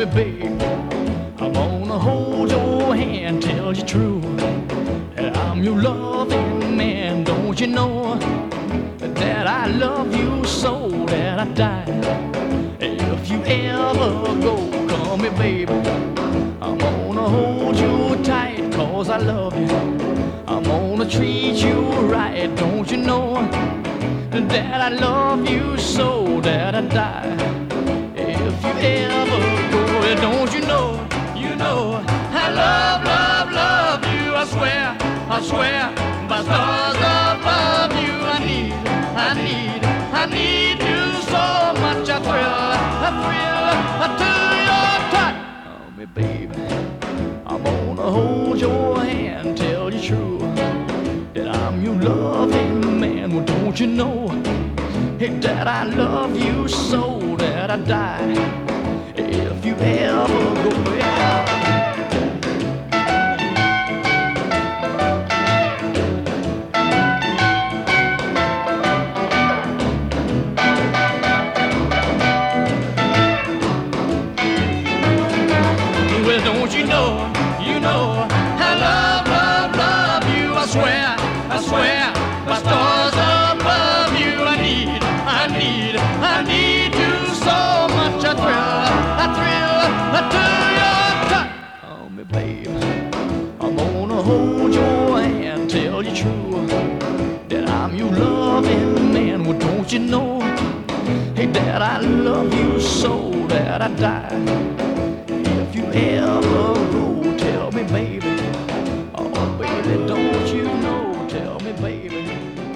me, babe. I'm gonna hold your hand, tell you true. I'm your loving man, don't you know that I love you so that I die. If you ever go, call me, baby. I'm gonna hold you tight, cause I love you. I'm gonna treat you right, don't you know that I love you so that I die. If you ever go, don't you know, I love, love, love you, I swear, by stars above you, I need you so much, I thrill to your touch. Oh, me baby, I'm gonna hold your hand, tell you true, that I'm your loving man. Well, don't you know that I love you so that I die. If you ever go, yeah. Well, don't you know, I love, love, love you, I swear, by stars above you, I need you so much, I thrill to your touch. Oh, me babe, I'm gonna hold your hand, tell you true, that I'm your loving man. Well, don't you know, hey, that I love you so that I die. If you ever go, tell me, baby. Oh, baby, don't you know? Tell me, baby.